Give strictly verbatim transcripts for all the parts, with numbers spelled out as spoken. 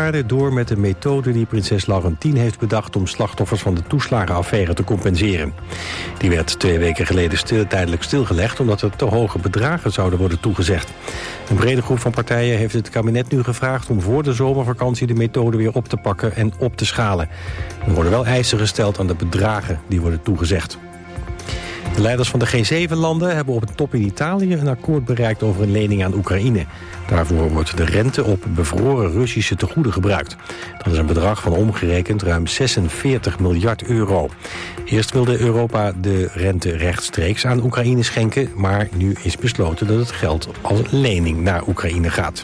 Leeuwarden door met de methode die prinses Laurentien heeft bedacht om slachtoffers van de toeslagenaffaire te compenseren. Die werd twee weken geleden stil, tijdelijk stilgelegd omdat er te hoge bedragen zouden worden toegezegd. Een brede groep van partijen heeft het kabinet nu gevraagd om voor de zomervakantie de methode weer op te pakken en op te schalen. Er worden wel eisen gesteld aan de bedragen die worden toegezegd. De leiders van de G zeven landen hebben op een top in Italië een akkoord bereikt over een lening aan Oekraïne. Daarvoor wordt de rente op bevroren Russische tegoeden gebruikt. Dat is een bedrag van omgerekend ruim zesenveertig miljard euro. Eerst wilde Europa de rente rechtstreeks aan Oekraïne schenken, maar nu is besloten dat het geld als lening naar Oekraïne gaat.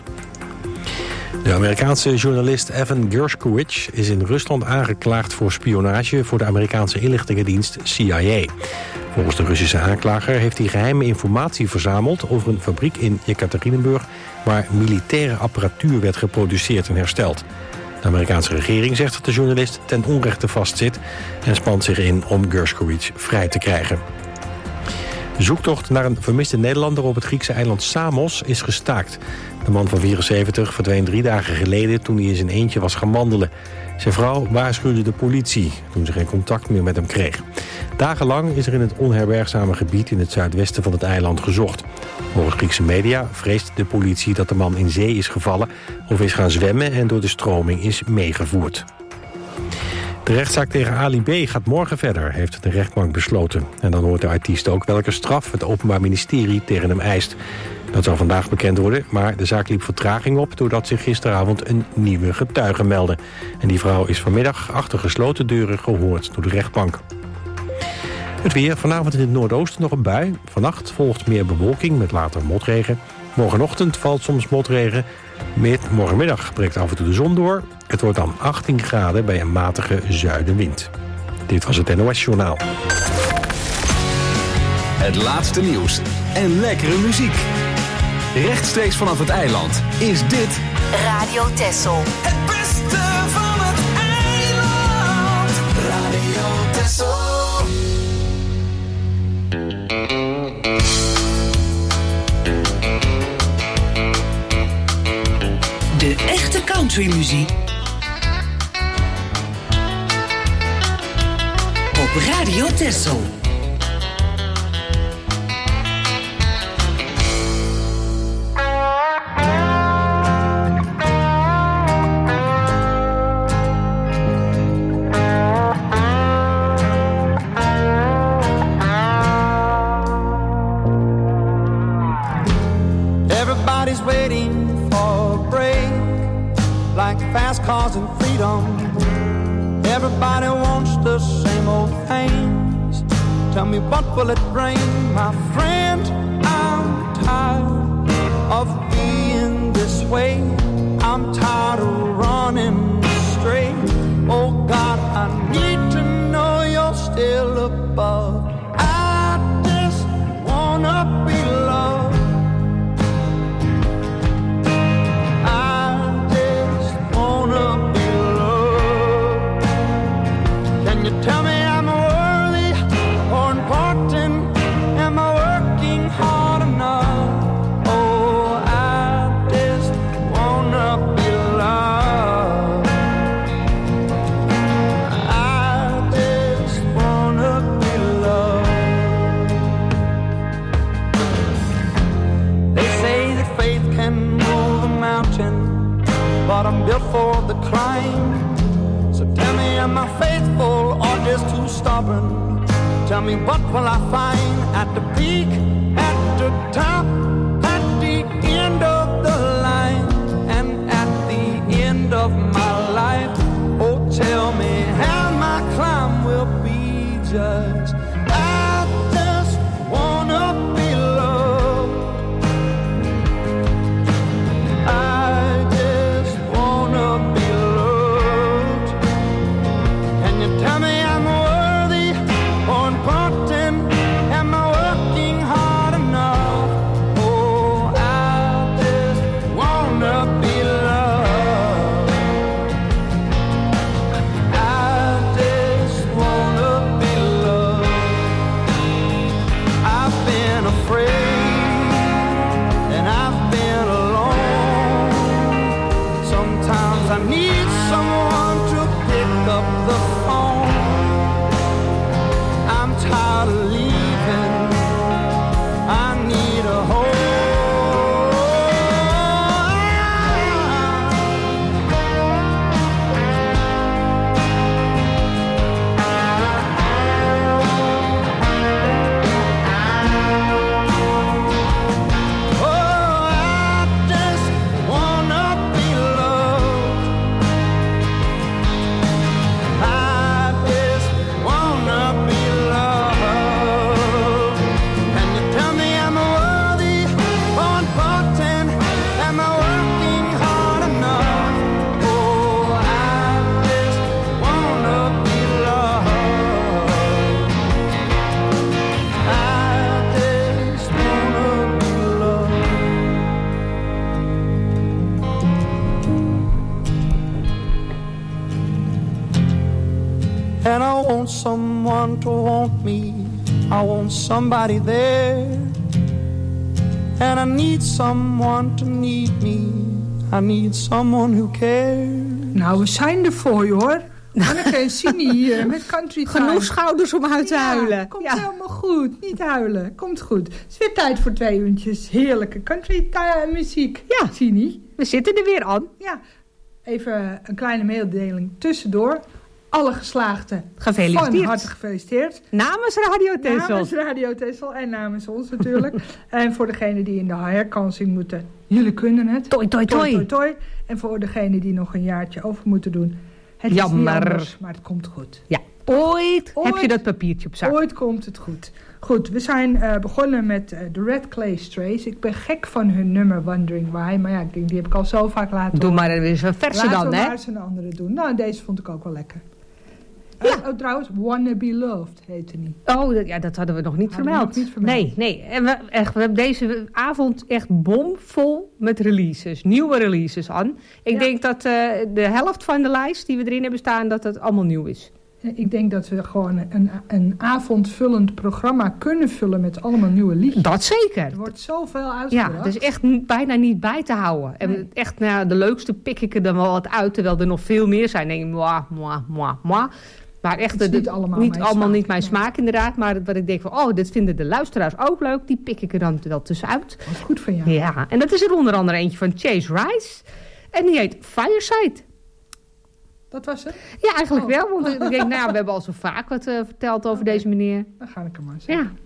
De Amerikaanse journalist Evan Gershkovich is in Rusland aangeklaagd voor spionage voor de Amerikaanse inlichtingendienst C I A. Volgens de Russische aanklager heeft hij geheime informatie verzameld over een fabriek in Jekaterinburg waar militaire apparatuur werd geproduceerd en hersteld. De Amerikaanse regering zegt dat de journalist ten onrechte vastzit en spant zich in om Gershkovich vrij te krijgen. De zoektocht naar een vermiste Nederlander op het Griekse eiland Samos is gestaakt. De man van vierenzeventig verdween drie dagen geleden toen hij in zijn eentje was gaan wandelen. Zijn vrouw waarschuwde de politie toen ze geen contact meer met hem kreeg. Dagenlang is er in het onherbergzame gebied in het zuidwesten van het eiland gezocht. Volgens Griekse media vreest de politie dat de man in zee is gevallen of is gaan zwemmen en door de stroming is meegevoerd. De rechtszaak tegen Ali B. gaat morgen verder, heeft de rechtbank besloten. En dan hoort de artiest ook welke straf het Openbaar Ministerie tegen hem eist. Dat zou vandaag bekend worden, maar de zaak liep vertraging op doordat zich gisteravond een nieuwe getuige meldde. En die vrouw is vanmiddag achter gesloten deuren gehoord door de rechtbank. Het weer, vanavond in het noordoosten nog een bui. Vannacht volgt meer bewolking met later motregen. Morgenochtend valt soms motregen. Morgenmiddag breekt af en toe de zon door. Het wordt dan achttien graden bij een matige zuidenwind. Dit was het N O S-journaal. Het laatste nieuws en lekkere muziek. Rechtstreeks vanaf het eiland is dit Radio Texel. Het beste van het eiland. Radio Texel. De echte countrymuziek op Radio Texel. Everybody's waiting for a break, like fast cars and freedom. Everybody wants the same old things. Tell me, what will it bring? My friend, I'm tired of being this way. I'm tired of running straight. Oh God, I need to know you're still above. I just wanna be loved. Tell me I'm worthy or important. Am I working hard enough? Oh, I just wanna be loved. I just wanna be loved. They say that faith can move a mountain, but I'm built for the climb. So tell me, am I faithful or just too stubborn? Tell me, what will I find at the peak, at the top, at the end of the line, and at the end of my life? Oh, tell me how my climb will be judged. I just wanna be loved. I just wanna be tell me I'm worthy or important. Am I working hard enough? Oh, I just wanna be loved. I just wanna be loved. And I want someone to want me. I want somebody there. And I need someone to need me. I need someone who cares. Nou, we zijn er voor je, hoor. Anneke en Sini hier met Country Time. Genoeg schouders om uit te ja, huilen. Komt ja. helemaal goed. Niet huilen. Komt goed. Het is weer tijd voor twee uurtjes heerlijke country muziek. Ja, Sini. We zitten er weer aan. Ja. Even een kleine mededeling tussendoor. Alle geslaagden Gefeliciteerd. van harte gefeliciteerd. Namens Radio Tessel. Namens Radio Tessel en namens ons natuurlijk. En voor degenen die in de herkansing moeten, jullie kunnen het. Toi, toi, toi. toi, toi. En voor degenen die nog een jaartje over moeten doen. Het is Jammer. niet anders, maar het komt goed. Ja, ooit, Ooit. heb je dat papiertje op zak. Ooit komt het goed. Goed, we zijn uh, begonnen met uh, de Red Clay Strays. Ik ben gek van hun nummer Wondering Why. Maar ja, ik denk, die heb ik al zo vaak laten Doe horen. maar weer eens een verse Laten dan, we hè? maar eens een andere doen. Nou, deze vond ik ook wel lekker. Ja. Uh, oh, trouwens, Wanna Be Loved heette die. Oh, dat, ja, dat hadden we nog niet Hadden we vermeld. nog niet vermeld. Nee, nee. En we, echt, we hebben deze avond echt bomvol met releases. Nieuwe releases aan. Ik Ja. denk dat uh, de helft van de lijst die we erin hebben staan, dat het allemaal nieuw is. Ik denk dat we gewoon een, een avondvullend programma kunnen vullen met allemaal nieuwe liedjes. Dat zeker. Er wordt zoveel uitgebracht. Ja, dus echt n- bijna niet bij te houden. En Nee. echt, nou, ja, de leukste pik ik er dan wel wat uit, terwijl er nog veel meer zijn. Dan denk ik, moi, moi, moi, moi. Maar echt, Het is de- niet allemaal niet mijn allemaal smaak, niet mijn nee. smaak inderdaad. Maar wat ik denk van, oh, dit vinden de luisteraars ook leuk. Die pik ik er dan wel tussenuit. Dat is goed van jou. Ja, en dat is er onder andere eentje van Chase Rice. En die heet Fireside. Dat was het? Ja, eigenlijk Oh. wel. Want ik denk, nou, we hebben al zo vaak wat uh, verteld over Oké. deze meneer. Dan ga ik hem maar zeggen. Ja.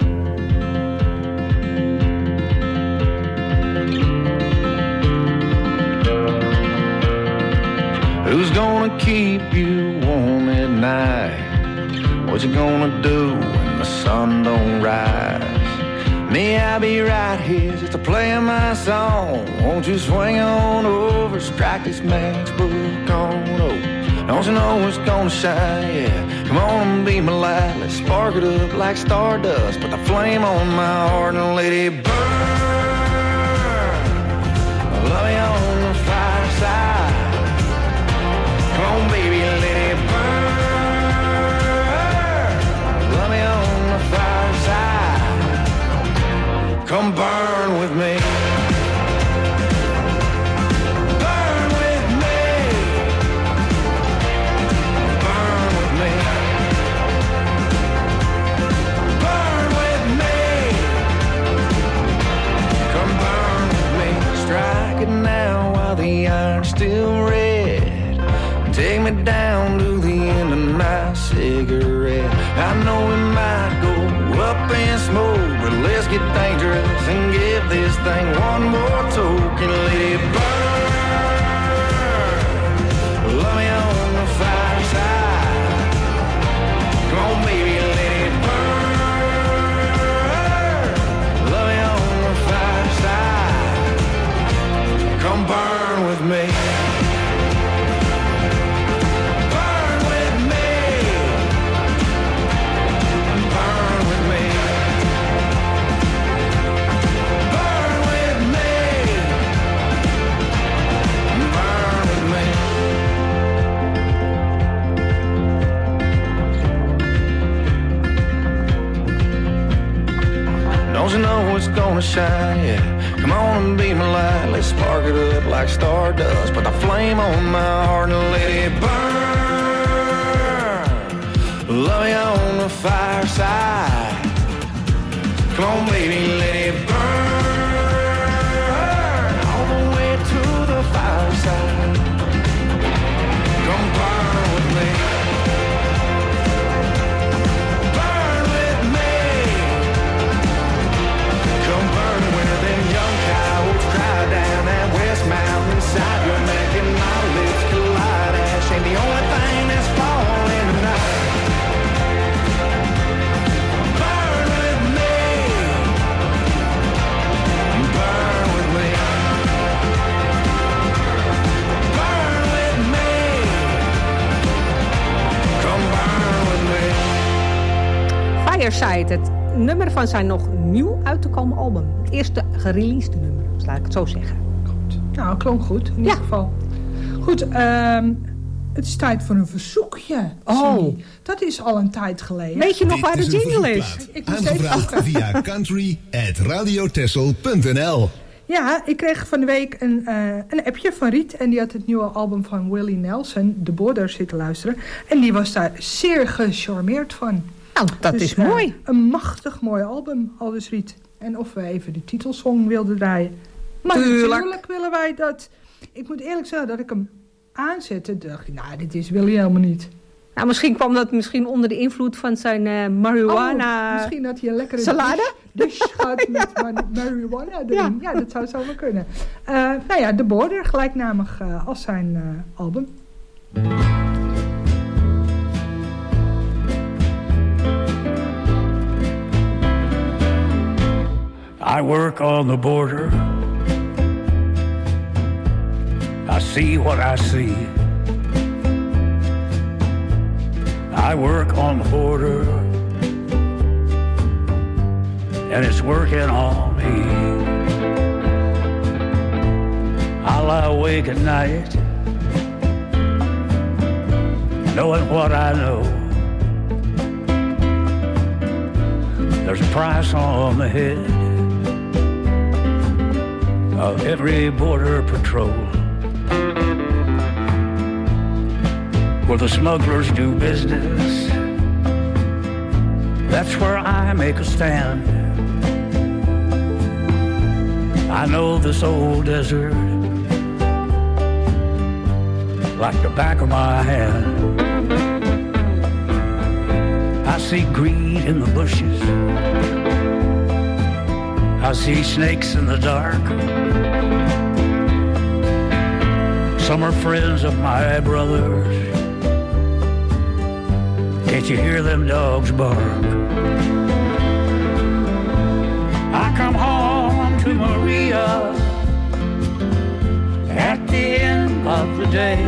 Who's gonna keep you warm at night? What you gonna do when the sun don't rise? Me, I'll be right here just to play my song. Won't you swing on over, strike this matchbook on over? Don't you know it's gonna shine, yeah. Come on and be my light, let's spark it up like stardust. Put the flame on my heart and let it burn. Love me on the fireside. Come on, baby, let it burn. Love me on the fireside. Come burn with me. Burn with me. Burn with me. Burn with me. Come burn with me. Strike it now while the iron's still red. Take me down to the end of my cigarette. I know it might go up in smoke, but let's get dangerous and give this thing one more token. Let it burn. Love me on the fireside. Come on, baby, let it burn. Love me on the fireside. Come burn with me. Don't you know it's gonna shine, yeah. Come on and be my light, let's spark it up like stardust. Put the flame on my heart and let it burn. Love me on the fireside. Come on, baby, let it burn. All the way to the fireside. Come burn with me. Inside your neck and my lips collide. Ash ain't the only thing that's falling tonight. Burn with me. Burn with me. Burn with me. Come burn with me. Fireside, het nummer van zijn nog nieuw uit te komen album. Het eerste gereleased nummer, laat ik het zo zeggen. Nou, klonk goed in ieder Ja. geval. Goed, um, Het is tijd voor een verzoekje. Oh. Zie. Dat is al een tijd geleden. Weet je nog Dit waar de is een jingle is? verzoekplaat. Ik moest even Aangevraagd zoeken. via country at radiotessel punt n l. Ja, ik kreeg van de week een, uh, een appje van Riet. En die had het nieuwe album van Willie Nelson, The Border, zitten luisteren. En die was daar zeer gecharmeerd van. Nou, dat Dus, is uh, mooi. Een machtig mooi album, aldus Riet. En of we even de titelsong wilden draaien. Maar Tuurlijk. natuurlijk willen wij dat. Ik moet eerlijk zeggen dat ik hem aanzette. Dacht ik, nou, dit is Willie helemaal niet. Nou, misschien kwam dat misschien onder de invloed van zijn uh, marijuana... Oh, misschien dat hij een lekkere salade? dish, dish gaat met ma- marijuana erin. Ja. Ja. ja, dat zou zomaar kunnen. Uh, nou ja, The Border, gelijknamig uh, als zijn uh, album. I work on the border. I see what I see. I work on the border, and it's working on me. I lie awake at night, knowing what I know. There's a price on the head of every border patrol, where the smugglers do business. That's where I make a stand. I know this old desert like the back of my hand. I see greed in the bushes, I see snakes in the dark. Some are friends of my brothers. Can't you hear them dogs bark? I come home to Maria at the end of the day,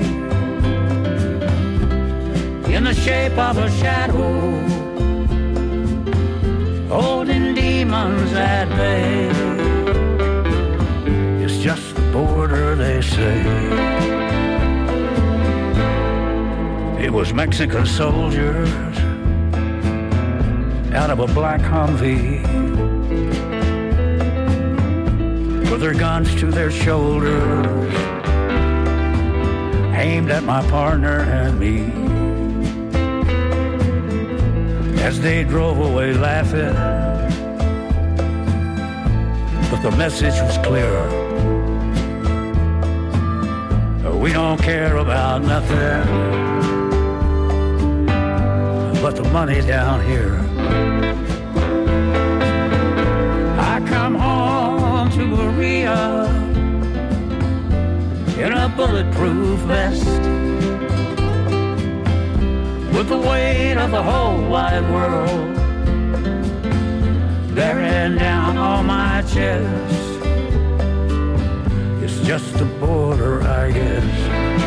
in the shape of a shadow, holding demons at bay. It's just the border, they say. It was Mexican soldiers out of a black Humvee, with their guns to their shoulders, aimed at my partner and me. As they drove away laughing, but the message was clear: we don't care about nothing but the money down here. I come home to Maria in a bulletproof vest, with the weight of the whole wide world bearing down on my chest. It's just the border, I guess.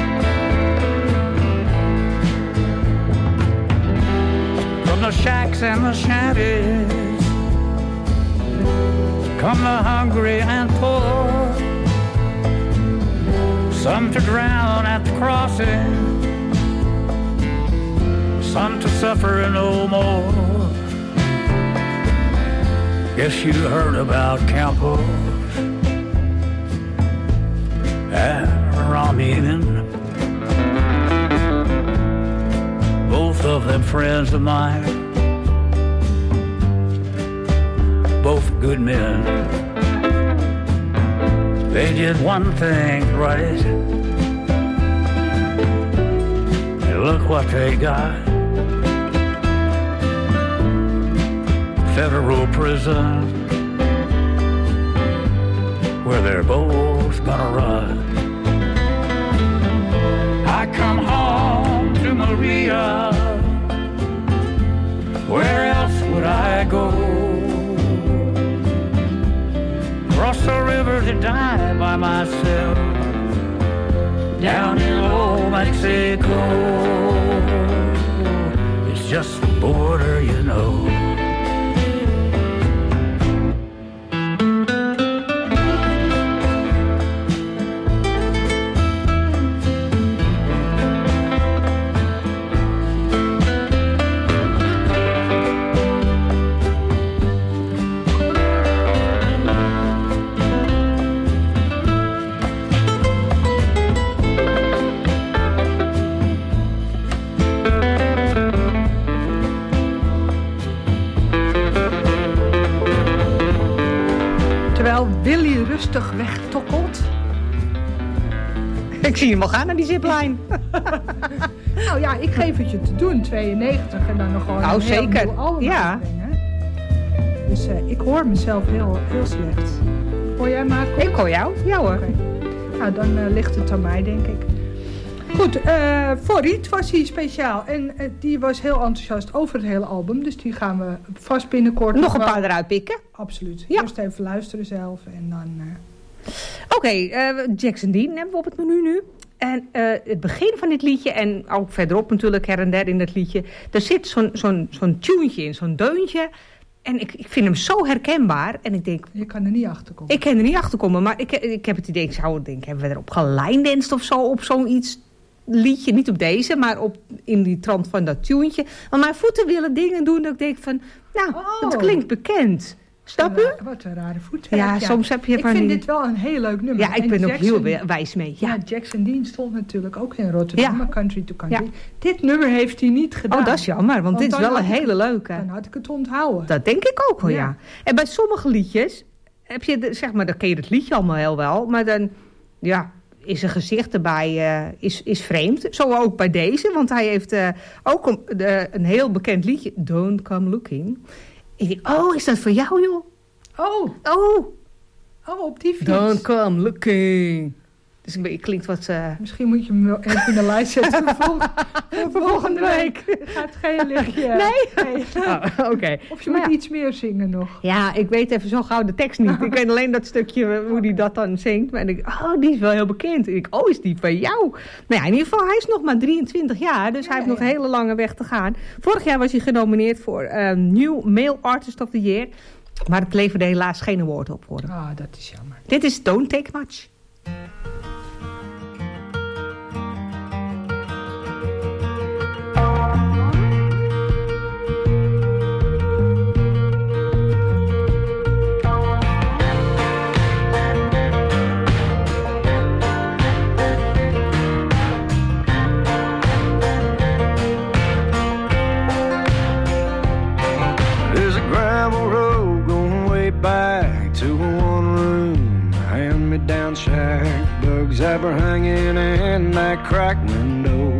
From the shacks and the shanties come the hungry and poor, some to drown at the crossing, some to suffer no more. Guess you heard about Campos and Ramin, both of them friends of mine, both good men. They did one thing right, and look what they got. Federal prison, where they're both gonna rot. I come home to Maria, where else would I go? Cross the river to die by myself, down in old Mexico. It's just the border, you know. rustig wegtokkelt. Ik zie hem al gaan naar die zipline. Nou ja, ik geef het je te doen, tweeënnegentig. En dan nog gewoon nou, een heel zeker. nieuw album Ja. uitbrengen. Dus uh, ik hoor mezelf heel, heel slecht. Hoor jij maar? Ik hoor jou. Ja hoor. Okay. Nou, dan uh, ligt het aan mij, denk ik. Goed, uh, voor Riet was hij speciaal. En uh, die was heel enthousiast over het hele album. Dus die gaan we vast binnenkort... Nog een paar eruit pikken. Absoluut. Ja. Eerst even luisteren zelf en dan... Uh... Oké, okay, uh, Jackson Dean hebben we op het menu nu. En uh, het begin van dit liedje, en ook verderop natuurlijk her en der in het liedje... er zit zo'n zo'n zo'n tuentje in, zo'n deuntje... En ik, ik vind hem zo herkenbaar. En ik denk... Je kan er niet achter komen. Ik kan er niet achter komen. Maar ik, ik heb het idee... Ik zou denken, hebben we erop gelijndanst of zo? Op zoiets liedje. Niet op deze, maar op, in die trant van dat tuentje. Want mijn voeten willen dingen doen dat ik denk van... Nou, oh. het klinkt bekend. Snap u? Wat een rare voeten. Ja, ja, soms heb je Ik van vind die... dit wel een heel leuk nummer. Ja, ik en ben Jackson, ook heel wijs mee. Ja. Ja, Jackson Dean stond natuurlijk ook in Rotterdam. Ja. Country to Country. Ja. Dit nummer heeft hij niet gedaan. Oh, dat is jammer. Want, want dit is wel een hele leuke. Dan had ik het onthouden. Dat denk ik ook wel, ja. ja. En bij sommige liedjes... heb je, de, zeg maar, dan ken je het liedje allemaal heel wel. Maar dan... Ja... is een gezicht erbij uh, is, is vreemd. Zo ook bij deze, want hij heeft uh, ook een, de, een heel bekend liedje. Don't Come Looking. Ik denk, oh, is dat voor jou, joh? Oh. Oh. Oh, op die fiets. Don't Come Looking. Dus een beetje klinkt wat... Uh... Misschien moet je hem even in de lijst zetten voor, vol voor volgende week. Het gaat geen lichtje. Nee? nee. Oh, Oké. Okay. Of je moet ja. iets meer zingen nog. Ja, ik weet even zo gauw de tekst niet. Ik weet alleen dat stukje hoe hij dat dan zingt. Maar ik denk, oh, die is wel heel bekend. En ik, oh, is die van jou? Nou ja, in ieder geval, hij is nog maar drieëntwintig jaar. Dus ja, hij heeft ja. nog een hele lange weg te gaan. Vorig jaar was hij genomineerd voor uh, New Male Artist of the Year. Maar het leverde helaas geen award op voor hem. Ah, dat is jammer. Dit is Don't Take Much. That were hanging in that cracked window.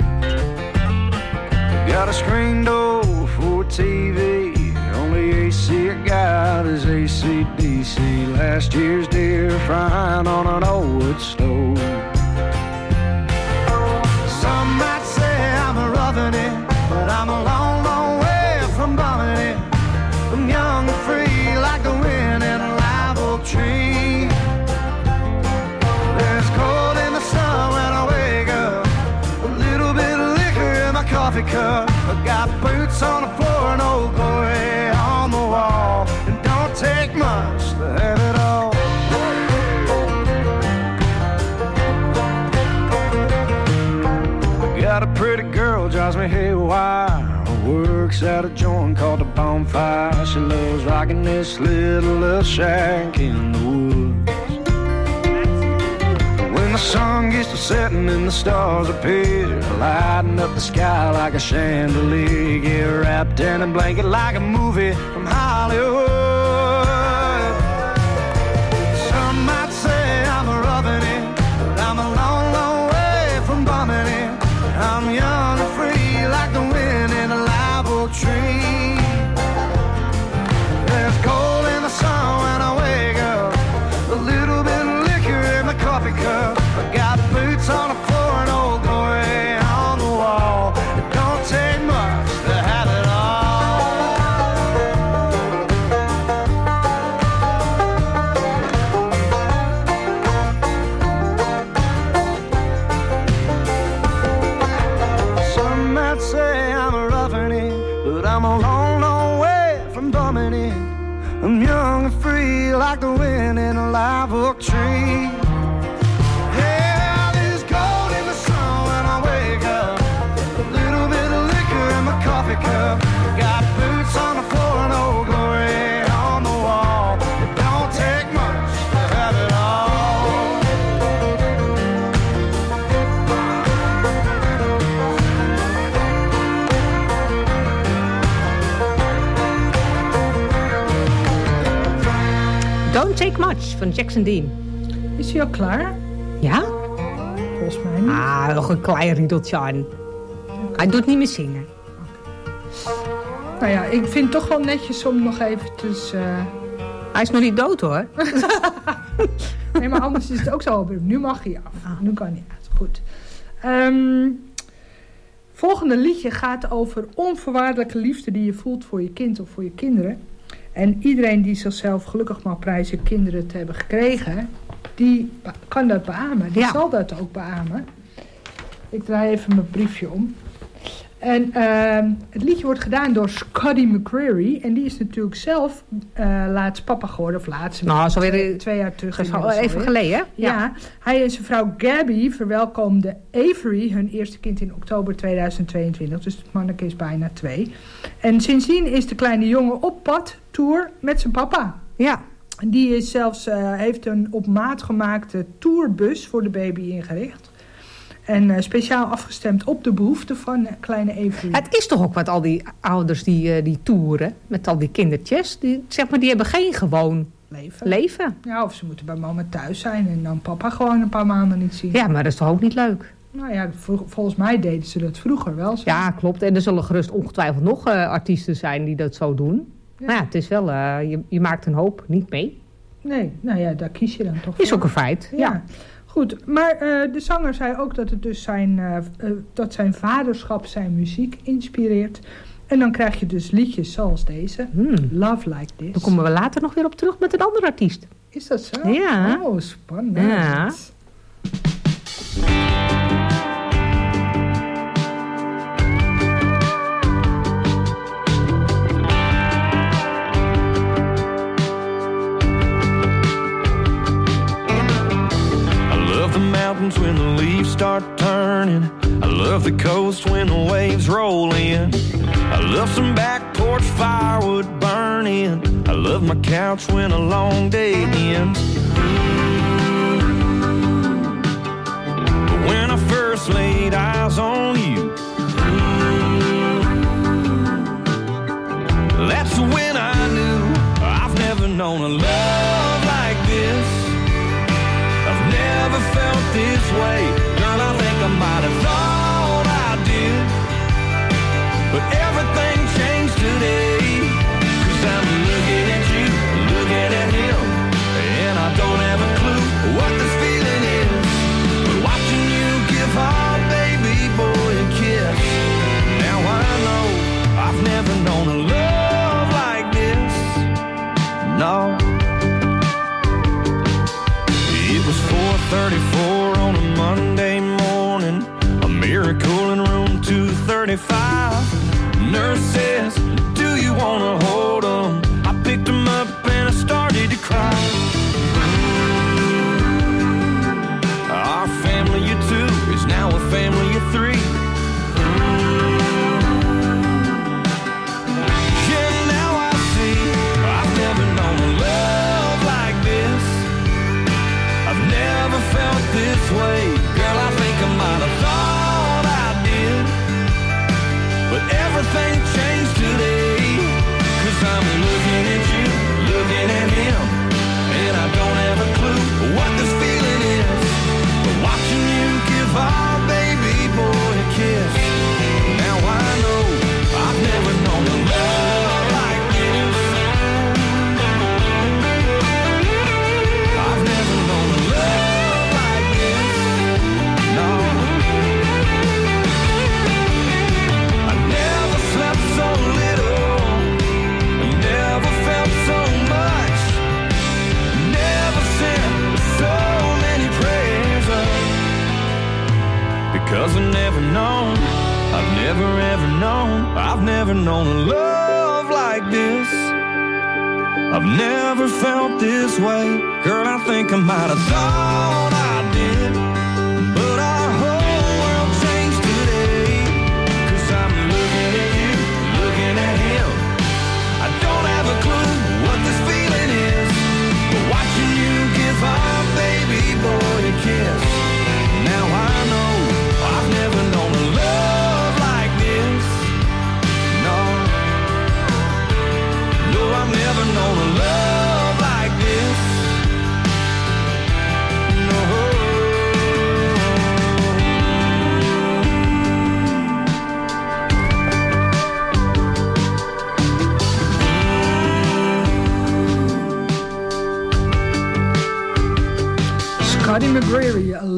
Got a screen door for a T V. Only A C I got is A C D C. Last year's deer frying on an old wood stove. Some might say I'm a roughing it, but I'm a long, long way from bumming it. I'm young and free like the wind in a live oak tree. Coffee cup, I got boots on the floor and old glory on the wall. It don't take much to have it all. I got a pretty girl, drives me haywire. Works at a joint called the Bonfire. She loves rocking this little, little shack in the woods. When the sun gets to setting and the stars appear, lighting up the sky like a chandelier, get wrapped in a blanket like a movie from Hollywood. Some might say I'm a roughing it, but I'm a long, long way from bumming it. I'm young and free like the wind in a live oak tree. There's cold in the sun when I wake up, a little bit of liquor in my coffee cup. I got boots on the floor and old glory on the wall. It don't take much to have it all. Some might say I'm a roughing it, but I'm a long, long way from bumming it. I'm young and free like the wind in a live oak tree. Cup. Got boots on the floor and old glory on the wall. It don't take much to have it all. Don't Take Much van Jackson Dean. Is hij al klaar? Ja? Volgens mij niet. Ah, nog een klein riedeltje aan. Hij doet niet meer zingen. Nou ja, ik vind het toch wel netjes om nog eventjes... Uh... Hij is nog niet dood, hoor. Nee, maar anders is het ook zo. Nu mag hij af. Ah. Nu kan hij uit. Goed. Um, volgende liedje gaat over onvoorwaardelijke liefde die je voelt voor je kind of voor je kinderen. En iedereen die zichzelf gelukkig mag prijzen kinderen te hebben gekregen, die kan dat beamen. Die ja. zal dat ook beamen. Ik draai even mijn briefje om. En uh, het liedje wordt gedaan door Scotty McCreery. En die is natuurlijk zelf uh, laatst papa geworden. Of laatst, nou, zo weer twee, twee jaar terug. Dat is al even geleden, hè? Ja. ja. Hij en zijn vrouw Gabby verwelkomden Avery, hun eerste kind, in oktober tweeduizend tweeëntwintig. Dus het manneke is bijna twee. En sindsdien is de kleine jongen op pad, tour, met zijn papa. Ja. Die is zelfs, uh, heeft een op maat gemaakte tourbus voor de baby ingericht. En uh, speciaal afgestemd op de behoeften van uh, kleine Avery. Het is toch ook wat al die ouders die, uh, die toeren met al die kindertjes. Die, zeg maar, die hebben geen gewoon leven. leven. Ja, of ze moeten bij mama thuis zijn en dan papa gewoon een paar maanden niet zien. Ja, maar dat is toch ook niet leuk? Nou ja, vol, volgens mij deden ze dat vroeger wel zo. Ja, klopt. En er zullen gerust ongetwijfeld nog uh, artiesten zijn die dat zo doen. Ja. Maar ja, het is wel, uh, je, je maakt een hoop niet mee. Nee, nou ja, daar kies je dan toch Is voor. ook een feit, ja. ja. Goed, maar uh, de zanger zei ook dat het dus zijn, uh, uh, dat zijn vaderschap zijn muziek inspireert. En dan krijg je dus liedjes zoals deze. Hmm. Love Like This. Dan komen we later nog weer op terug met een andere artiest. Is dat zo? Ja. Oh, spannend. Ja. When the leaves start turning, I love the coast when the waves roll in. I love some back porch firewood burning. I love my couch when a long day ends. But when I first laid eyes on you, that's when I knew I've never known a love like this. I've never felt this way. Girl, I think I might have thought I did, but everything changed today. Cause I'm looking at you, looking at him, and I don't have a clue what this feeling is. But watching you give our baby boy a kiss, now I know I've never known a love like this. No. four thirty-four on a Monday morning, a miracle in room two thirty-five. Nurse says, do you want to hold him? I picked him up and I started to cry. Our family of two is now a family of three. Yeah, now I see I've never known a love like this. I've never felt this way. Girl, I think I might have thought I did, but everything changed today. Cause I'm looking at you, looking at him, and I don't have a clue what this feeling is. But watching you give our baby boy a kiss, now I know I've never known a love like this. I've never known a love like this. No. I never slept so little, I never felt so much, never said so many prayers up, because I've never known, I've never ever known, I've never known a love like this. I've never felt this way. Girl, I think I might have thought I did, but our whole world changed today. Cause I'm looking at you, looking at him, I don't have a clue what this feeling is, but watching you give our baby boy a kiss, now I know I've never known a love like this. No, no, I've never known a love like this.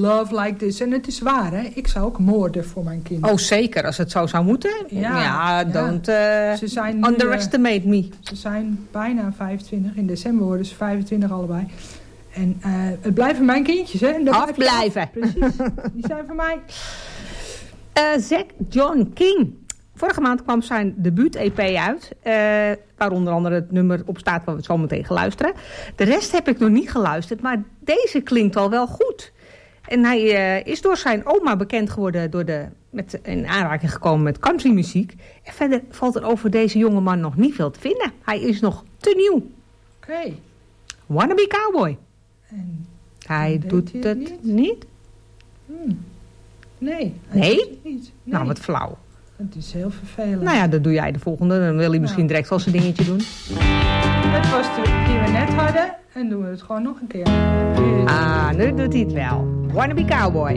love like this. En het is waar, hè. Ik zou ook moorden voor mijn kinderen. Oh, zeker. Als het zo zou moeten. Ja, ja don't ja. Uh, ze zijn nu, underestimate me. Ze zijn bijna vijfentwintig. In december worden ze vijfentwintig allebei. En uh, het blijven mijn kindjes, hè. En Afblijven. Precies. Die zijn van mij. Uh, Zack John King. Vorige maand kwam zijn debuut-E P uit. Uh, waar onder andere het nummer op staat waar we het zo meteen gaan luisteren. De rest heb ik nog niet geluisterd. Maar deze klinkt al wel goed. En hij uh, is door zijn oma bekend geworden. Door de, met, in aanraking gekomen met countrymuziek. En verder valt er over deze jongeman nog niet veel te vinden. Hij is nog te nieuw. Oké. Okay. Wannabe Cowboy. En hij doet het, het niet? niet? Hmm. Nee. Hij Nee? doet het niet. Nee? Nou, wat flauw. Het is heel vervelend. Nou ja, dat doe jij de volgende. Dan wil hij misschien nou. direct wel zijn dingetje doen. Dat was de die we net hadden. En doen we het gewoon nog een keer. Ah, nu doet hij het wel. Wannabe Cowboy.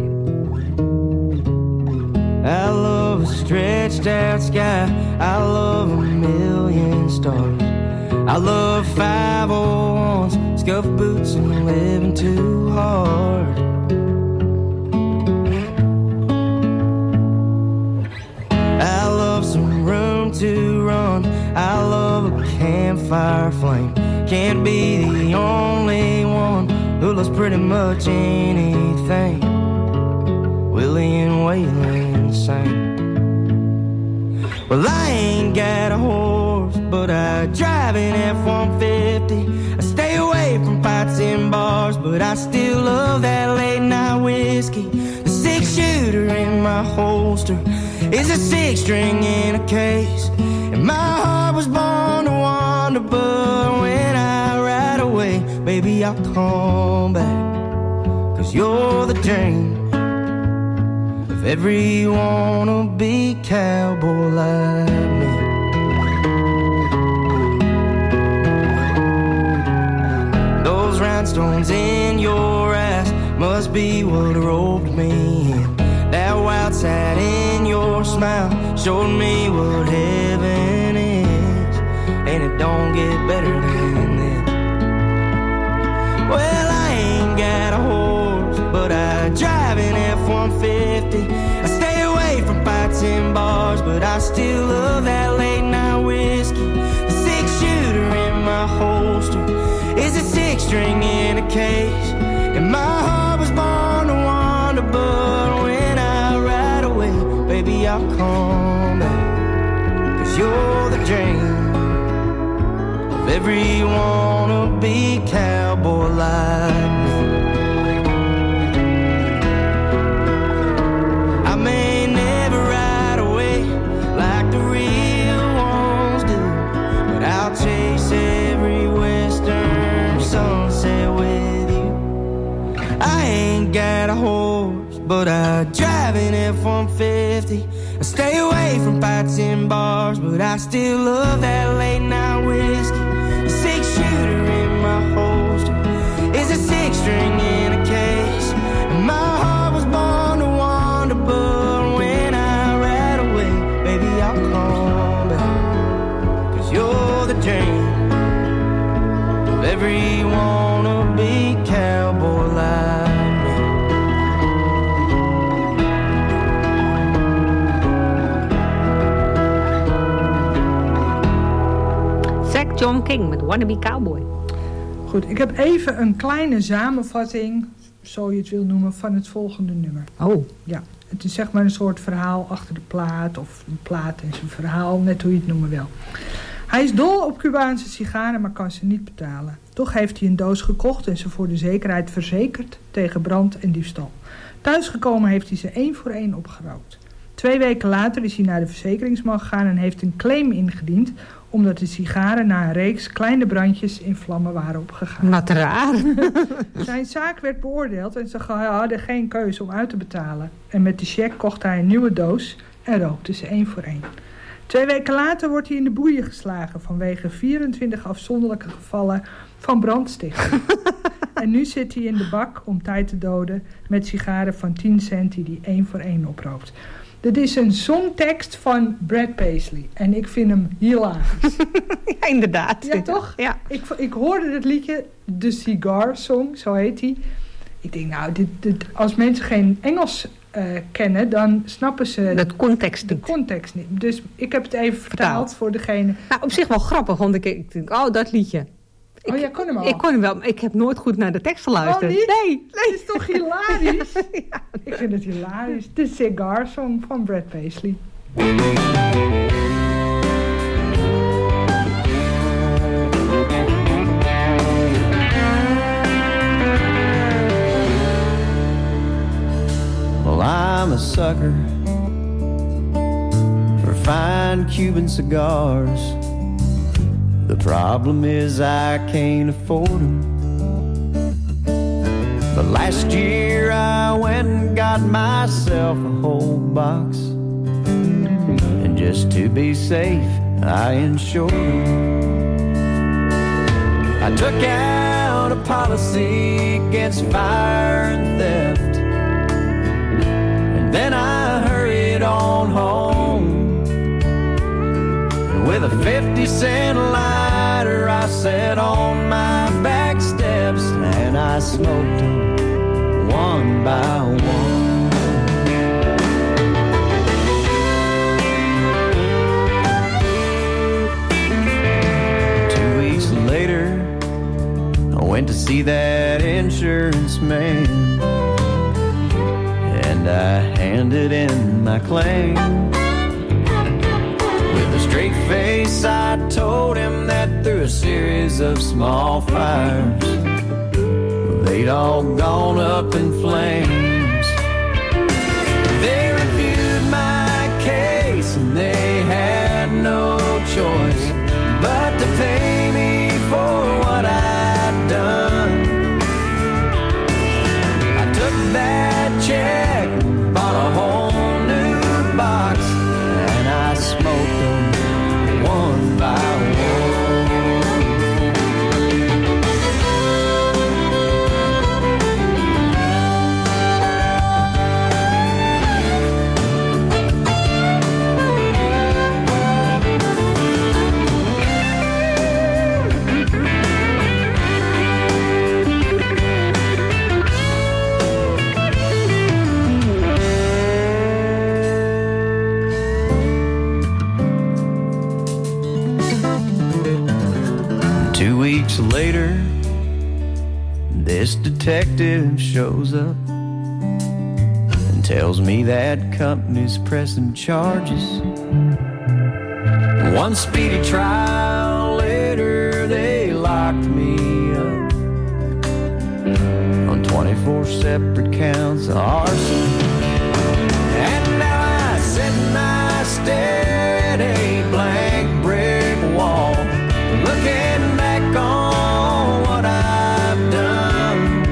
I love a stretched out sky. I love a million stars. I love five oh ones, scuffed boots and living too hard. I love some room to run. I love a campfire flame. Can't be the only one who loves pretty much anything. Willie and Waylon sang. Well, I ain't got a horse, but I drive an F one fifty. I stay away from pots and bars, but I still love that late night whiskey. The six shooter in my holster is a six string in a case. And my heart was born to wander, but when I ride away, baby, I'll come back. Cause you're the dream of every wannabe cowboy like me. Those rhinestones in your eyes must be what roped me in. That wild side in your smile showed me what heaven is. And it don't get better than this. Well, I ain't got a horse, but I drive an F one fifty. I stay away from pots and bars, but I still love that late night whiskey. The six shooter in my holster is a six string in a case. And my heart was born to wander, but when I ride away, baby, I'll come back. Cause you're the dream of every wannabe cowboy like me. I may never ride away like the real ones do, but I'll chase every western sunset with you. I ain't got a horse, but I drive an F one fifty. I stay away from pots and bars, but I still love that late night whiskey. The six shooter in my holster is a six string in a case. And my heart was born to wander, but when I ride away, baby, I'll come back. Cause you're the dream of every wannabe cowboy like me. Zack John King met Wannabe Cowboy. Goed, ik heb even een kleine samenvatting, zo je het wil noemen, van het volgende nummer. Oh. Ja, het is zeg maar een soort verhaal achter de plaat, of een plaat en zijn verhaal, net hoe je het noemen wil. Hij is dol op Cubaanse sigaren, maar kan ze niet betalen. Toch heeft hij een doos gekocht en ze voor de zekerheid verzekerd tegen brand en diefstal. Thuisgekomen heeft hij ze één voor één opgerookt. Twee weken later is hij naar de verzekeringsman gegaan en heeft een claim ingediend, omdat de sigaren na een reeks kleine brandjes in vlammen waren opgegaan. Wat raar. Zijn zaak werd beoordeeld en ze hadden geen keuze om uit te betalen. En met de cheque kocht hij een nieuwe doos en rookte ze één voor één. Twee weken later wordt hij in de boeien geslagen vanwege vierentwintig afzonderlijke gevallen van brandstichting. En nu zit hij in de bak om tijd te doden met sigaren van tien cent die hij één voor één oprookt. Dit is een songtekst van Brad Paisley. En ik vind hem hilarisch. Ja, inderdaad. Ja, toch? Ja. Ik, ik hoorde het liedje, The Cigar Song, zo heet hij. Ik denk, nou, dit, dit, als mensen geen Engels uh, kennen, dan snappen ze dat context de niet. context niet. Dus ik heb het even vertaald, vertaald. voor degene. Nou, op zich wel grappig, want ik, ik denk, oh, dat liedje. Ik, oh, jij kon hem al? Ik kon hem wel, maar ik heb nooit goed naar de tekst geluisterd. Oh, niet? Nee, nee. Het is toch hilarisch? Ja, ja. Ik vind het hilarisch. De Cigar Song van Brad Paisley. Well, I'm a sucker for fine Cuban cigars. The problem is I can't afford them. But last year I went and got myself a whole box. And just to be safe, I insured them. I took out a policy against fire and theft. And then I hurried on home. And with a fifty cent lighter I sat on my back steps and I smoked them one by one. Two weeks later I went to see that insurance man and I handed in my claim. With a straight face I told him that through a series of small fires they'd all gone up in flames. They reviewed my case and they had no choice but to pay me for what I'd done. I took that check, bought a whole new box, and I smoked them one by one. Two weeks later, this detective shows up and tells me that company's pressing charges. One speedy trial later, they locked me up on twenty-four separate counts of arson. And now I sit and I stare at a blank brick wall, looking back on what I've done.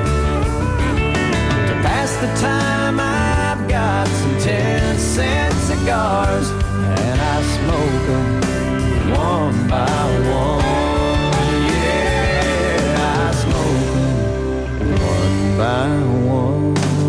To pass the time I've got some ten cent cigars, and I smoke them one by one. Yeah, I smoke them one by one.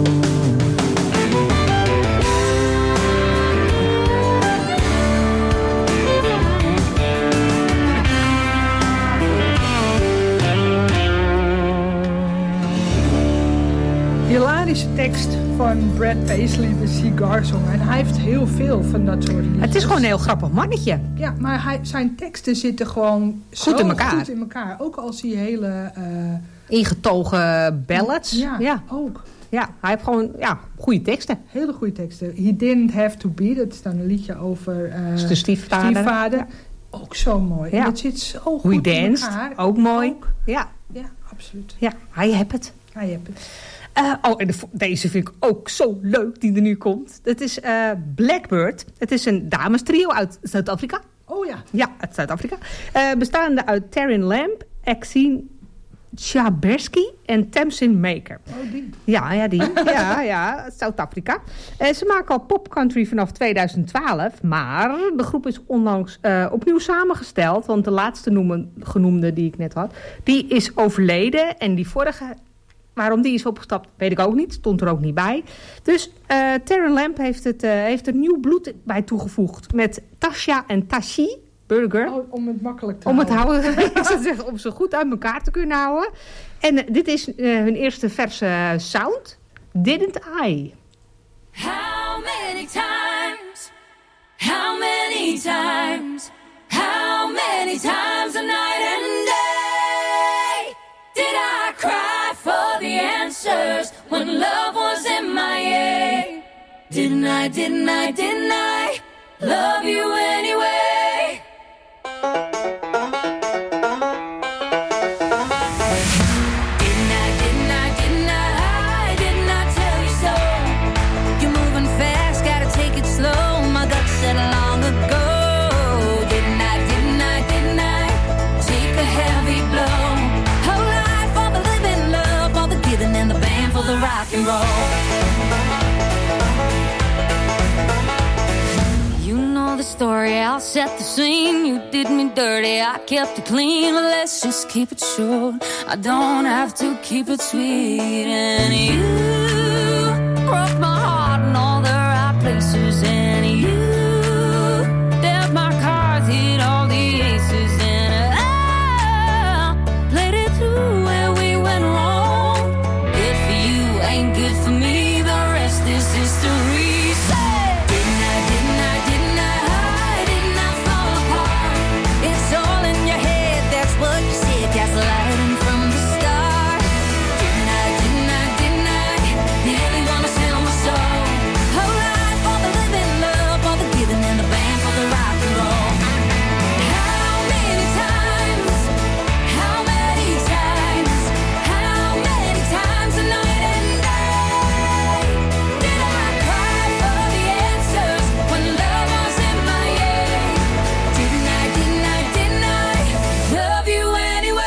Hilarische tekst van Brad Paisley, de Cigar Song. En hij heeft heel veel van dat soort liedjes. Het is gewoon een heel grappig mannetje. Ja, maar hij, zijn teksten zitten gewoon goed zo in elkaar. goed in elkaar. Ook als hij hele... Uh... ingetogen ballads. Ja, ja, ook. Ja, hij heeft gewoon ja, goede teksten. Hele goede teksten. He Didn't Have To Be, dat is dan een liedje over uh, de stiefvader. stiefvader. Ja. Ook zo mooi. Ja. Dat zit zo goed We in Danced, elkaar. ook mooi. Ook. Ja. Ja, absoluut. Ja, hij heeft het. Hij heeft het. Uh, oh, en de, deze vind ik ook zo leuk, die er nu komt. Dat is uh, Blackbird. Het is een damestrio uit Zuid-Afrika. Oh ja. Ja, uit Zuid-Afrika. Uh, bestaande uit Taryn Lamb, Exene Chaberski en Tamsin Maker. Oh, die. Ja, ja, die. ja, ja, Zuid-Afrika. Uh, ze maken al popcountry vanaf tweeduizend twaalf. Maar de groep is onlangs uh, opnieuw samengesteld. Want de laatste noemen, genoemde die ik net had, die is overleden. En die vorige... Waarom die is opgestapt, weet ik ook niet. Stond er ook niet bij. Dus uh, Taryn Lamb heeft, het, uh, heeft er nieuw bloed bij toegevoegd. Met Tasha en Tashi. Burger. Oh, om het makkelijk te om houden. Het houden ik zou zeggen, om ze goed uit elkaar te kunnen houden. En uh, dit is uh, hun eerste verse sound. Didn't I? How many times? How many times? How many times a night and day did I cry for the answers when love was in my air? Didn't I, didn't I, didn't I love you anyway? Didn't I, didn't I, didn't I, didn't I tell you so? You're moving fast, gotta take it slow. My gut said long ago. Didn't I, didn't I, didn't I take a heavy blow? Whole life for the living, love for the giving, and the band for the rock and roll. You know the story, I'll set the scene. You did me dirty, I kept it clean. But let's just keep it short, I don't have to keep it sweet. And you broke my heart in all the right places. And you dealt my cards, hit all the aces. And I played it through where we went wrong. Good for you, ain't good for me, the rest is history. Gaslighting from the start. Didn't I, didn't I, didn't I nearly wanna sell my soul? Whole life for the living, love for the giving, and the band for the rock and roll. How many times? How many times? How many times a night and day did I cry for the answers when love was in my ear? Didn't I, didn't I, didn't I love you anyway?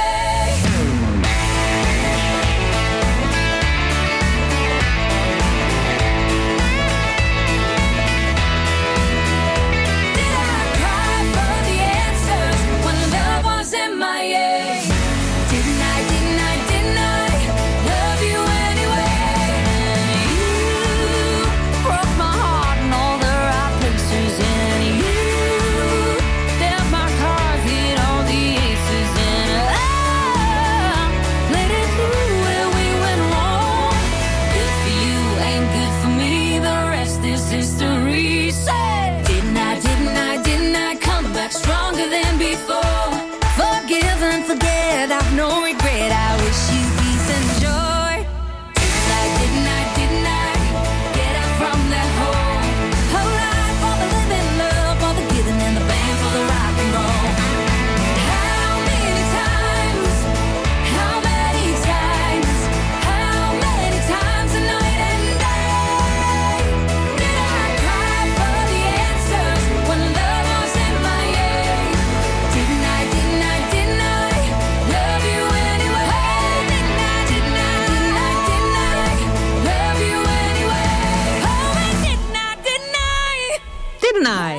Stronger than before. Forgive and forget, I've no regret. I wish you peace and joy. Didn't I, didn't I, didn't I get out from that hole? Whole life for the living, love for the giving, and the band for the rock and roll. How many times? How many times? How many times a night and day did I cry for the answers when love was in my ear? Didn't I, didn't I, didn't I love you anyway? Didn't I, didn't I, didn't I, didn't I love you anyway? Oh, didn't I, didn't I? Didn't I?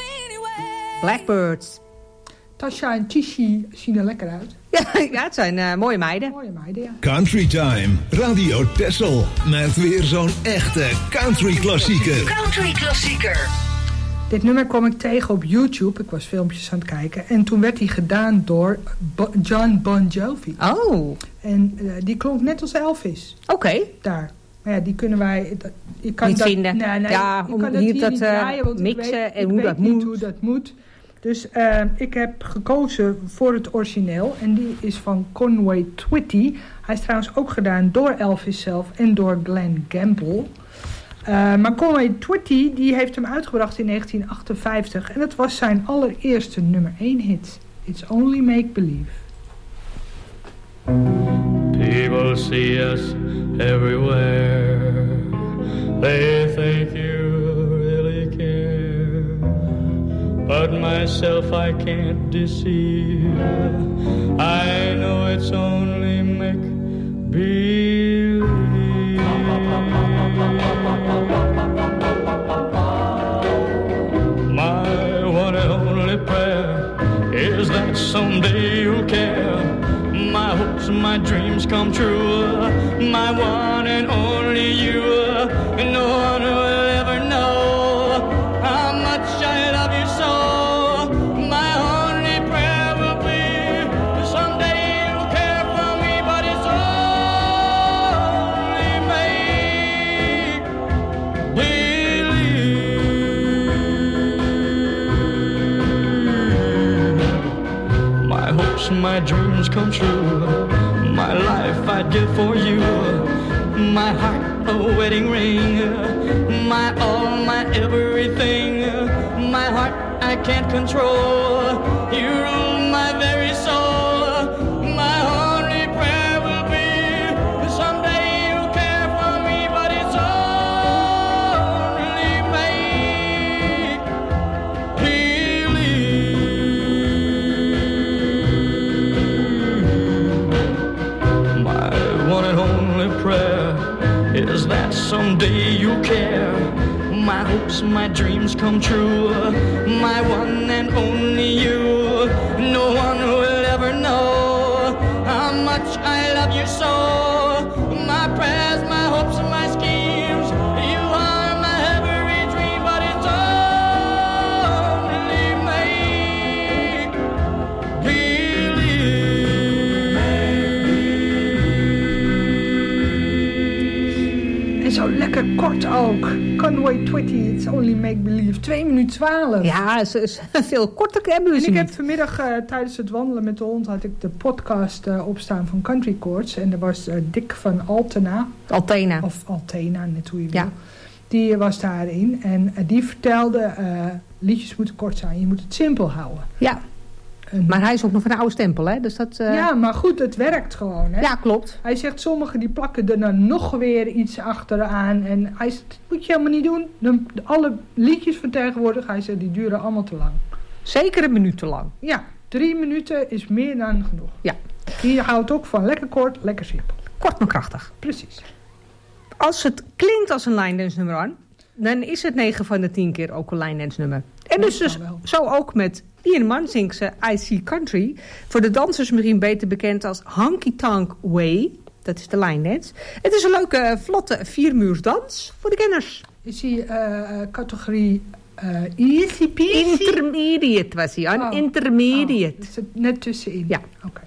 Blackbirds. Tasha en Tishi zien er lekker uit. Ja, ja het zijn uh, mooie meiden. Mooie meiden, ja. Country Time, Radio Texel. Met weer zo'n echte country klassieker. Country klassieker. Dit nummer kwam ik tegen op YouTube. Ik was filmpjes aan het kijken. En toen werd die gedaan door Bo- John Bon Jovi. Oh. En uh, die klonk net als Elvis. Oké. Okay. Daar. Maar ja, die kunnen wij... Dat, je kan niet dat, vinden. Nee, nee, ja, je om kan dat hier hier dat niet uh, draaien, want mixen ik weet, en ik hoe weet dat niet moet. hoe dat moet. Dus uh, ik heb gekozen voor het origineel. En die is van Conway Twitty. Hij is trouwens ook gedaan door Elvis zelf en door Glenn Campbell. Uh, maar Conway Twitty die heeft hem uitgebracht in negentien achtenvijftig. En het was zijn allereerste nummer één hit. It's Only Make Believe. People see us everywhere. They think you really care. But myself I can't deceive. I know it's only make believe. My one and only prayer is that someday you'll care. My hopes, my dreams come true. My one and only you. And no one will ever know how much I love you so. My hopes, my dreams come true. My life I'd give for you. My heart, a wedding ring. My all, my everything. My heart I can't control. You rule my very soul. My only prayer will be someday you'll care for me, but it's only make believe. My one and only prayer is that someday you'll care. My hopes, my dreams come true. My one and only you. No one will ever know how much I love you so. My prayers, my hopes, and my schemes. You are my every dream, but it's only make believe. En zo lekker kort ook. Conway Twitty, It's Only Make Believe. twee minuten twaalf. Ja, ze is veel korter hebben we En ze ik niet. heb vanmiddag uh, tijdens het wandelen met de hond had ik de podcast uh, opstaan van Country Chords. En er was uh, Dick van Altena. Altena. Of Altena, net hoe je Ja. wil. Die was daarin. En uh, die vertelde, uh, liedjes moeten kort zijn. Je moet het simpel houden. Ja. En, Maar hij is ook nog van de oude stempel, hè? Dus dat, uh... Ja, maar goed, het werkt gewoon. Hè? Ja, klopt. Hij zegt, sommigen die plakken er dan nog weer iets achteraan. En hij zegt, dat moet je helemaal niet doen. De, de, alle liedjes van tegenwoordig, hij zegt, die duren allemaal te lang. Zeker een minuut te lang. Ja, drie minuten is meer dan genoeg. Ja. Die houdt ook van lekker kort, lekker simpel. Kort maar krachtig. Precies. Als het klinkt als een line dance nummer aan, dan is het negen van de tien keer ook een line dance nummer. En dus, dus zo ook met Ian Man zingt ze I See Country. Voor de dansers misschien beter bekend als Honky Tonk Way. Dat is de line dance. Het is een leuke, vlotte viermuursdans voor de kenners. Is die uh, categorie uh, easy peasy? Intermediate was hij, een Oh. intermediate. Oh, is het net tussenin? Ja. Oké. Okay.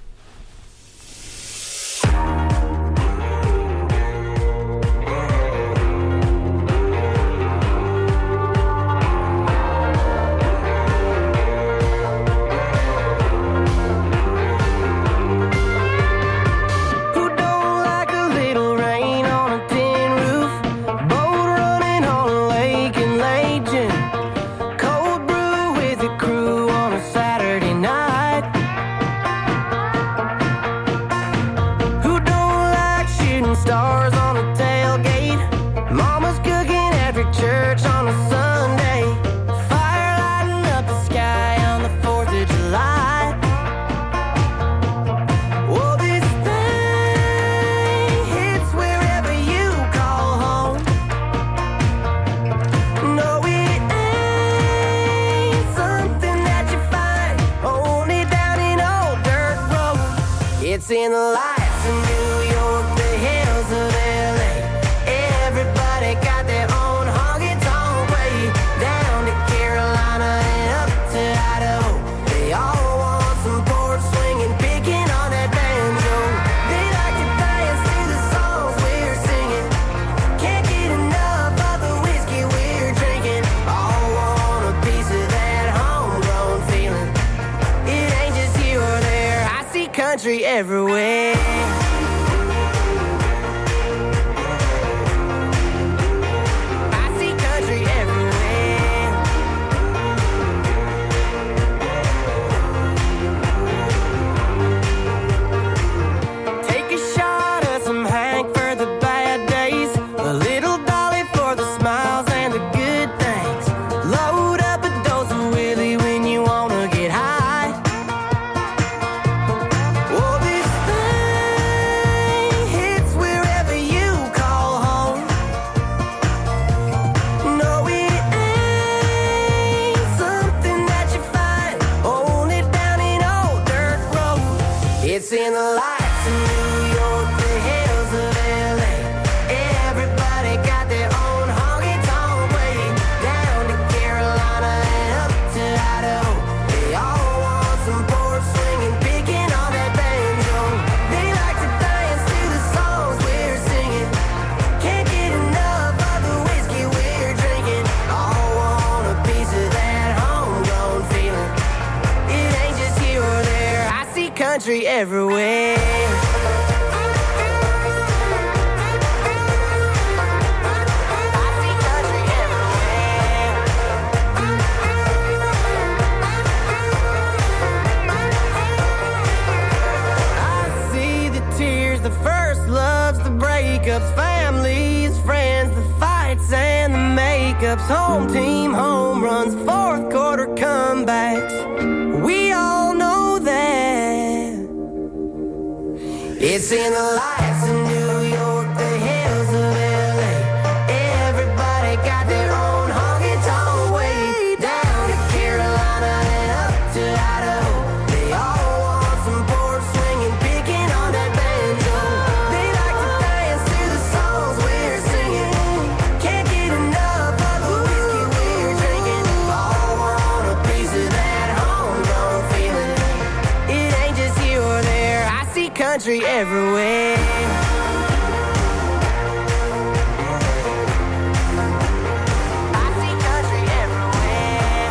In the lights in New York, the hills of L A. Everybody got their own honky-tonk way. Down to Carolina and up to Idaho. They all want some porch swinging, picking on that banjo. They like to dance to the songs we're singing. Can't get enough of the whiskey we're drinking. All want a piece of that homegrown feeling. It ain't just here or there. I see country everywhere. Oh, this thing country everywhere. Families, friends, the fights and the makeups, home team home runs, fourth quarter comebacks. We all know that it's in the lights of New York, the hills of L A. Everybody got their own honky-tonk way. Down to Carolina and up to Idaho, they all want some porch swinging, picking on that banjo. Country everywhere. I see country everywhere.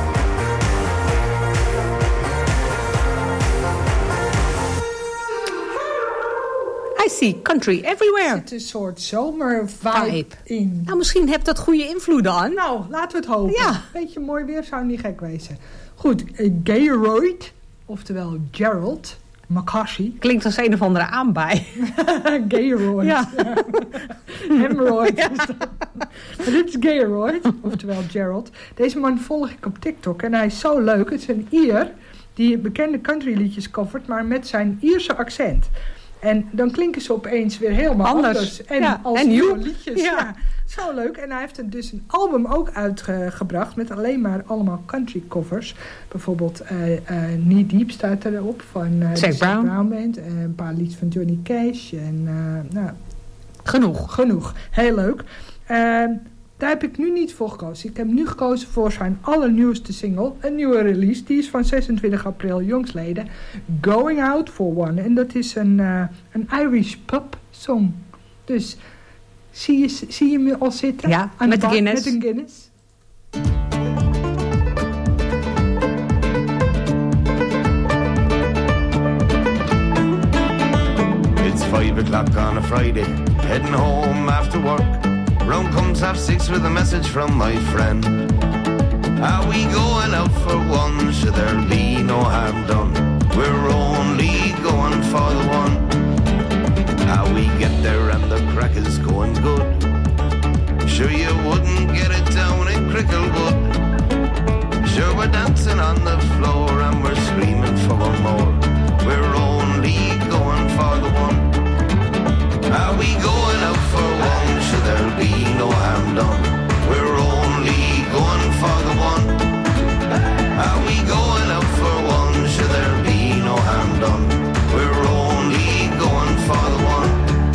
I see country everywhere. Er zit een soort zomervibe in. Nou, misschien hebt dat goede invloeden aan. Nou, laten we het hopen. Ja. Beetje mooi weer, zou niet gek wezen. Goed, uh, Garoid, oftewel Gerald McCaughey. Klinkt als een of andere aanbij. Garoid. Ja. Hemorrhoid. Ja. Maar dit is Garoid, oftewel Gerald. Deze man volg ik op TikTok en hij is zo leuk. Het is een Ier die bekende countryliedjes covert, maar met zijn Ierse accent. En dan klinken ze opeens weer helemaal anders. anders. En ja, als en nieuw liedjes. Ja. ja, zo leuk. En hij heeft een, dus een album ook uitgebracht met alleen maar allemaal country covers. Bijvoorbeeld uh, uh, Knee Deep staat erop van uh, Zac Brown. Brown Band. Uh, een paar liedjes van Johnny Cash. En, uh, nou, genoeg. Genoeg. Heel leuk. Uh, Daar heb ik nu niet voor gekozen. Ik heb nu gekozen voor zijn allernieuwste single. Een nieuwe release. Die is van zesentwintig april jongsleden. Going Out for One. En dat is een, uh, een Irish pub song. Dus zie je, zie je me al zitten? Ja, aan met de de Guinness. Met een Guinness. It's five o'clock on a Friday, heading home after work. Round comes half six with a message from my friend. Are we going out for one? Should there be no harm done? We're only going for the one. How we get there and the crack is going good. Sure you wouldn't get it down in Cricklewood. Sure we're dancing on the floor and we're screaming for one more. We're only going for the one. Are we going out for one? Should there be no harm done? We're only going for the one. Are we going out for one? Should there be no harm done? We're only going for the one.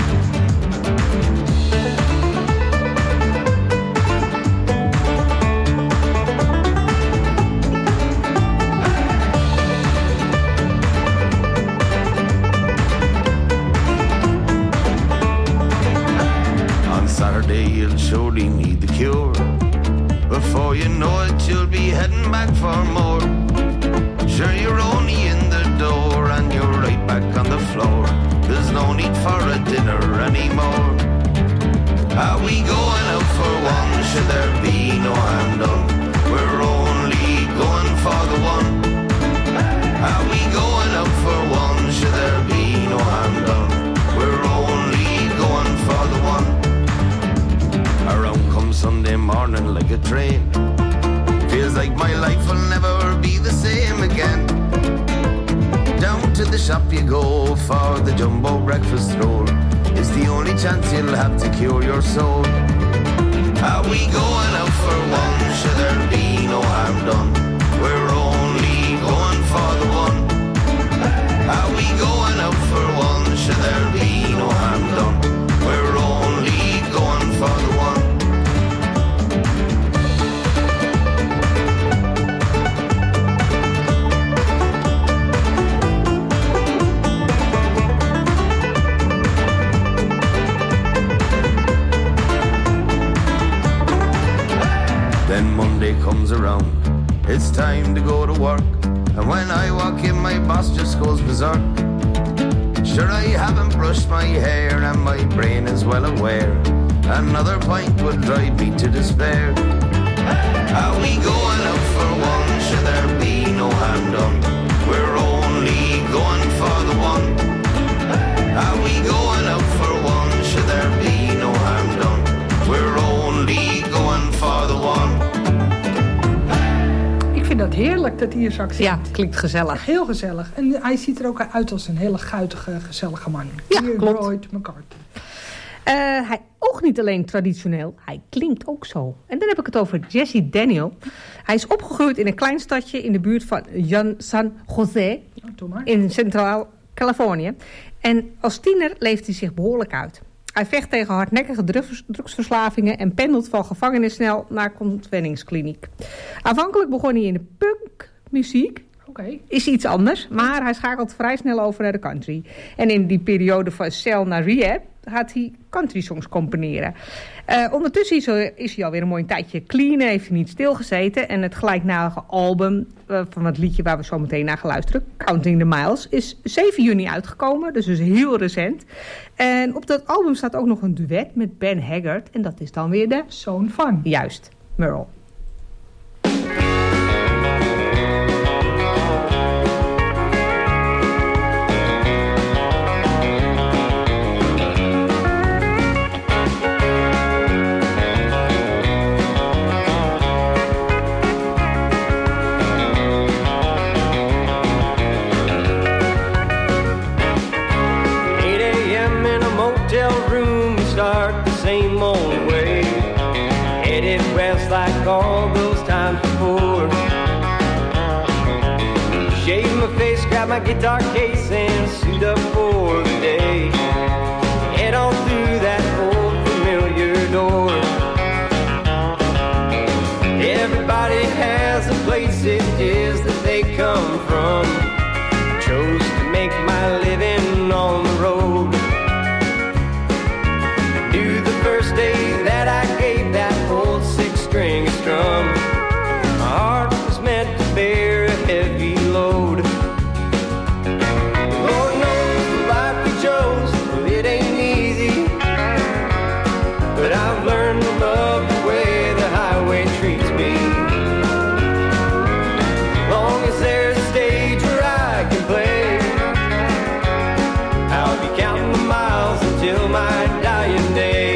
Saturday you'll surely need the cure. Before you know it you'll be heading back for more. Sure you're only in the door and you're right back on the floor. There's no need for a dinner anymore. Are we going out for one? Should there be no harm done? We're only going for the one. Are we going out for one? Should there be no harm done? We're only going for the one. Around comes Sunday morning like a train. Feels like my life will never be the same again. Down to the shop you go for the jumbo breakfast roll. It's the only chance you'll have to cure your soul. Are we going out for one? Should there be no harm done? We're only going for the one. Are we going out for one? Should there be no harm done? We're only going for the one. Then Monday comes around, it's time to go to work. And when I walk in, my boss just goes berserk. Sure, I haven't brushed my hair, and my brain is well aware another pint would drive me to despair. Are we going out for one? Should there be no harm done? We're only going for the one. Are we going out for one? Should there be no harm done? We're only going for the one. Ik vind dat heerlijk, dat Iersaks. Ja, klinkt gezellig. Heel gezellig. En hij ziet er ook uit als een hele guitige, gezellige man. Ja, Ian klopt. Lloyd McCarthy. Uh, hij oogt niet alleen traditioneel, hij klinkt ook zo. En dan heb ik het over Jesse Daniel. Hij is opgegroeid in een klein stadje in de buurt van San Jose oh, in Centraal-Californië. En als tiener leeft hij zich behoorlijk uit. Hij vecht tegen hardnekkige drugs, drugsverslavingen en pendelt van gevangenis snel naar ontwenningskliniek. Aanvankelijk begon hij in de punkmuziek. Okay. Is iets anders, maar hij schakelt vrij snel over naar de country. En in die periode van cel naar rehab gaat hij country songs componeren. Uh, ondertussen is hij, is hij alweer een mooi tijdje clean, heeft hij niet stilgezeten. En het gelijknamige album uh, van het liedje waar we zo meteen naar gaan luisteren, Counting the Miles, is zeven juni uitgekomen, dus is heel recent. En op dat album staat ook nog een duet met Ben Haggard. En dat is dan weer de zoon van. Juist, Merle. Like all those times before. Shave my face, grab my guitar case and suit up for the day. Head on through that old familiar door. Everybody has a place it is that they come from. Chose to make my living on the road. Knew the first day that I gave that old string strum, my heart was meant to bear a heavy load. Lord knows the life we chose, well, it ain't easy, but I've learned to love the way the highway treats me. Long as there's a stage where I can play, I'll be counting the miles until my dying day.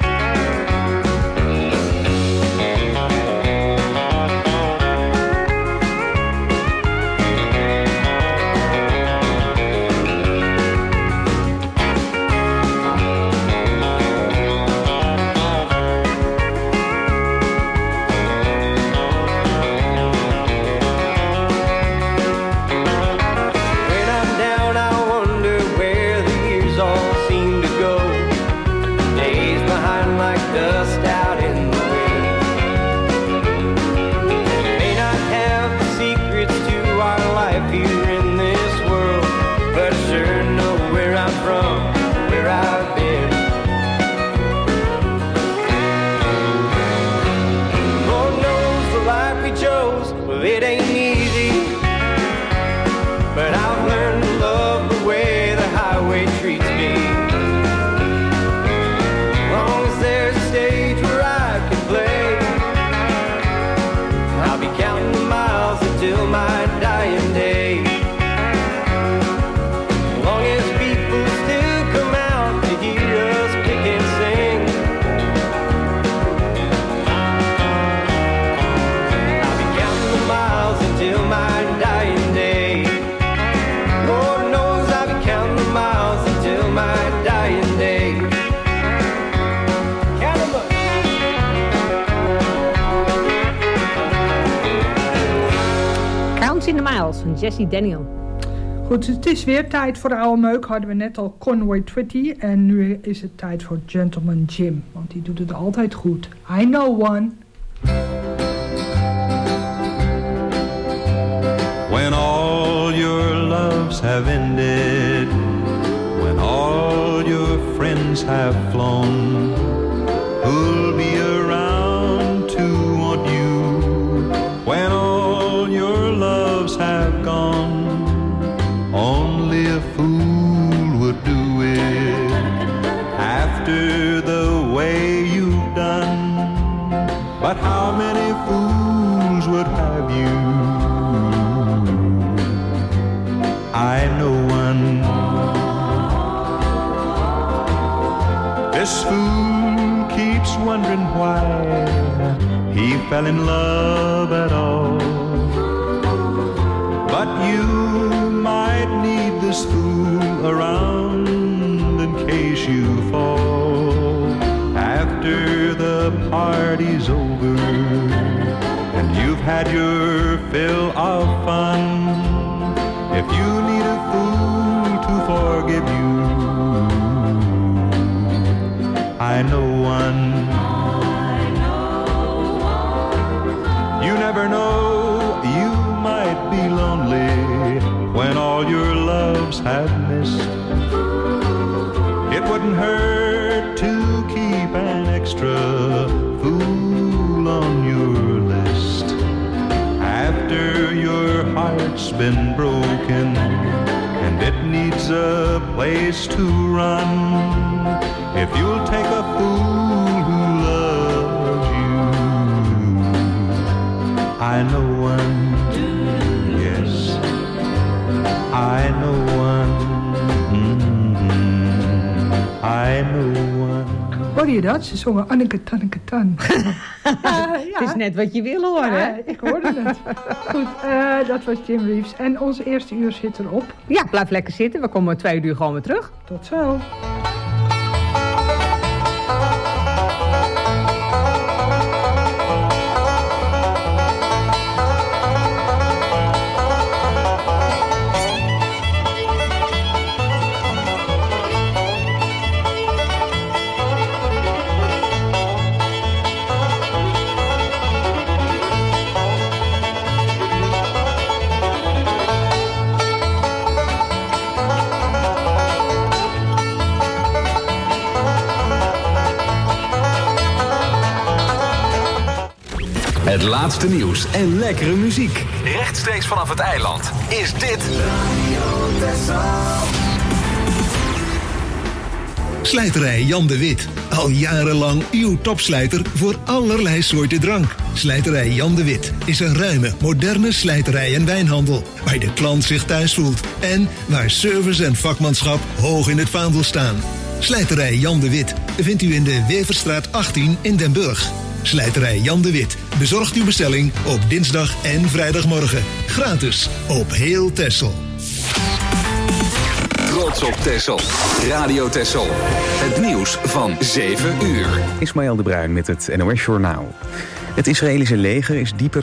In the Miles van Jesse Daniel. Goed, het is weer tijd voor de oude meuk. Hadden we net al Conway Twitty. En nu is het tijd voor Gentleman Jim. Want die doet het altijd goed. I know one. When all your loves have ended, when all your friends have flown, who'll be around to want you when all your loves have gone? fell in love at all. But you might need this fool around in case you fall. After the party's over and you've had your fill of fun, if you need a fool to forgive you, I know one. You never know, you might be lonely when all your loves have missed. It wouldn't hurt to keep an extra fool on your list. After your heart's been broken and it needs a place to run, if you'll take a fool who loves you, I know one. Yes, I know one. Mm-hmm. I know one. Hoorde je dat? Ze zongen Anneke Tanneke Tan. ja, ja. Het is net wat je wil horen. Ja, ik hoorde het. Goed, uh, dat was Jim Reeves. En onze eerste uur zit erop. Ja, blijf lekker zitten. We komen twee uur gewoon weer terug. Tot zo. Het laatste nieuws en lekkere muziek. Rechtstreeks vanaf het eiland is dit Radio Texel. Slijterij Jan de Wit. Al jarenlang uw topslijter voor allerlei soorten drank. Slijterij Jan de Wit is een ruime, moderne slijterij en wijnhandel. Waar de klant zich thuis voelt. En waar service en vakmanschap hoog in het vaandel staan. Slijterij Jan de Wit vindt u in de Weverstraat achttien in Den Burg. Slijterij Jan de Wit bezorgt uw bestelling op dinsdag en vrijdagmorgen. Gratis op heel Texel. Trots op Texel. Radio Texel. Het nieuws van zeven uur. Ismaël de Bruin met het N O S Journaal. Het Israëlische leger is dieper